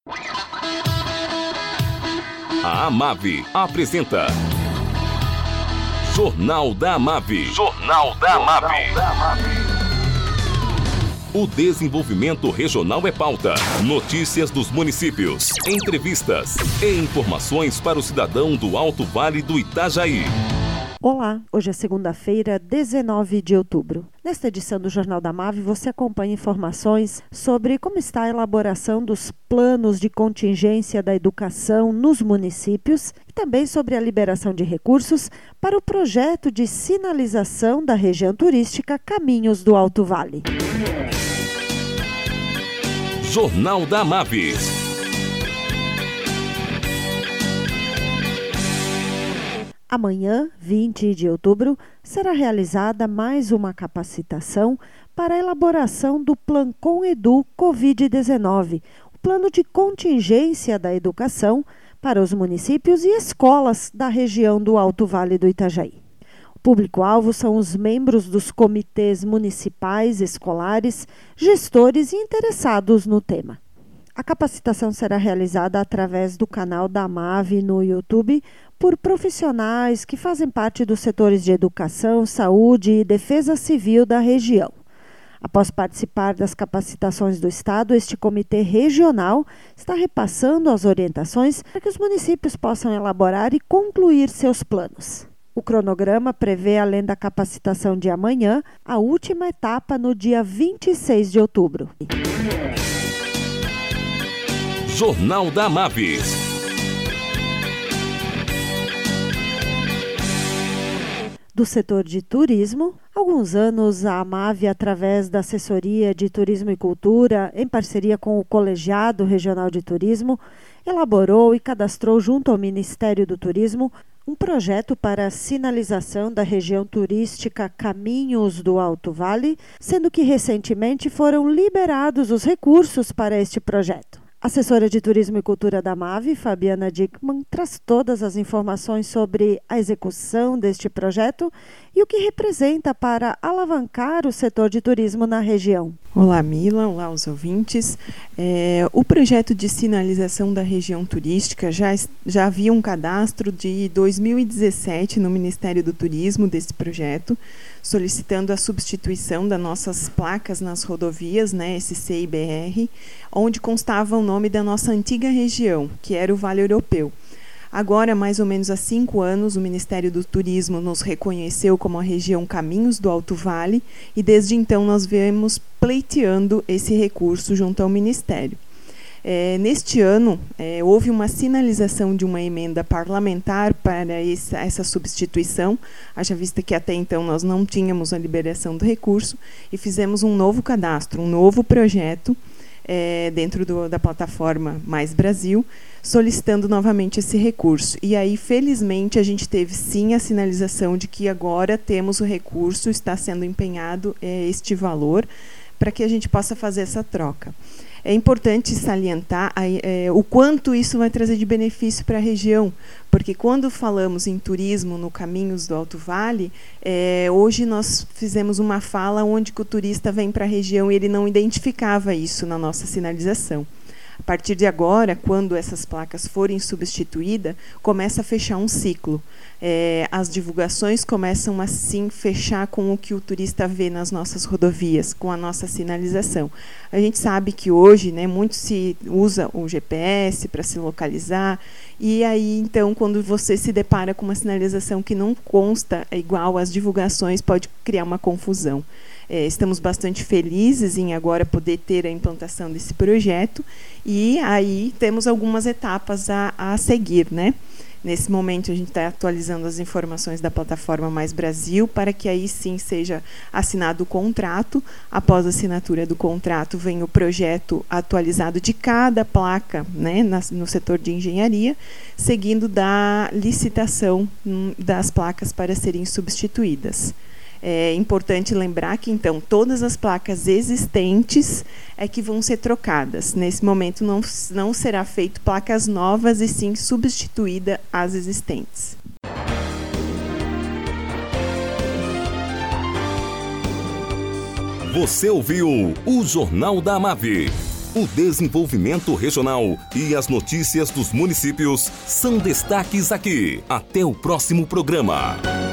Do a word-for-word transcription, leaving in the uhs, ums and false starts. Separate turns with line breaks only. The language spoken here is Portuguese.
A Amave apresenta Jornal da Amave. Jornal da Amave. O desenvolvimento regional é pauta. Notícias dos municípios, entrevistas e informações para o cidadão do Alto Vale do Itajaí.
Olá, hoje é segunda-feira, dezenove de outubro. Nesta edição do Jornal da Amave, você acompanha informações sobre como está a elaboração dos planos de contingência da educação nos municípios e também sobre a liberação de recursos para o projeto de sinalização da região turística Caminhos do Alto Vale.
Jornal da Amave.
Amanhã, vinte de outubro, será realizada mais uma capacitação para a elaboração do Plancom Edu covid dezenove, o plano de contingência da educação para os municípios e escolas da região do Alto Vale do Itajaí. O público-alvo são os membros dos comitês municipais, escolares, gestores e interessados no tema. A capacitação será realizada através do canal da Amave no YouTube por profissionais que fazem parte dos setores de educação, saúde e defesa civil da região. Após participar das capacitações do Estado, este comitê regional está repassando as orientações para que os municípios possam elaborar e concluir seus planos. O cronograma prevê, além da capacitação de amanhã, a última etapa no dia vinte e seis de outubro.
Jornal da Amave.
Do setor de turismo, há alguns anos a Amave, através da Assessoria de Turismo e Cultura, em parceria com o Colegiado Regional de Turismo, elaborou e cadastrou junto ao Ministério do Turismo um projeto para a sinalização da região turística Caminhos do Alto Vale, sendo que recentemente foram liberados os recursos para este projeto. A assessora de Turismo e Cultura da Amave, Fabiana Dickmann, traz todas as informações sobre a execução deste projeto e o que representa para alavancar o setor de turismo na região.
Olá, Mila. Olá, os ouvintes. É, o projeto de sinalização da região turística já, já havia um cadastro de dois mil e dezessete no Ministério do Turismo desse projeto, solicitando a substituição das nossas placas nas rodovias, né, S C e B R, onde constava o nome da nossa antiga região, que era o Vale Europeu. Agora, mais ou menos há cinco anos, o Ministério do Turismo nos reconheceu como a região Caminhos do Alto Vale e desde então nós viemos pleiteando esse recurso junto ao Ministério. É, neste ano, é, houve uma sinalização de uma emenda parlamentar para esse, essa substituição, haja vista que até então nós não tínhamos a liberação do recurso e fizemos um novo cadastro, um novo projeto é, dentro do, da plataforma Mais Brasil, solicitando novamente esse recurso. E aí, felizmente, a gente teve sim a sinalização de que agora temos o recurso, está sendo empenhado é, este valor, para que a gente possa fazer essa troca. É importante salientar é, o quanto isso vai trazer de benefício para a região, porque quando falamos em turismo no Caminhos do Alto Vale, é, hoje nós fizemos uma fala onde que o turista vem para a região e ele não identificava isso na nossa sinalização. A partir de agora, quando essas placas forem substituídas, começa a fechar um ciclo. É, as divulgações começam assim fechar com o que o turista vê nas nossas rodovias, com a nossa sinalização. A gente sabe que hoje, né, muito se usa o G P S para se localizar, e aí então quando você se depara com uma sinalização que não consta igual às divulgações, pode criar uma confusão. É, estamos bastante felizes em agora poder ter a implantação desse projeto e aí temos algumas etapas a, a seguir, né? Nesse momento a gente está atualizando as informações da plataforma Mais Brasil para que aí sim seja assinado o contrato. Após a assinatura do contrato vem o projeto atualizado de cada placa, né, na, no setor de engenharia, seguindo da licitação hum, das placas para serem substituídas. É importante lembrar que, então, todas as placas existentes é que vão ser trocadas. Nesse momento, não, não será feito placas novas, e sim substituída as existentes.
Você ouviu o Jornal da Amave. O desenvolvimento regional e as notícias dos municípios são destaques aqui. Até o próximo programa.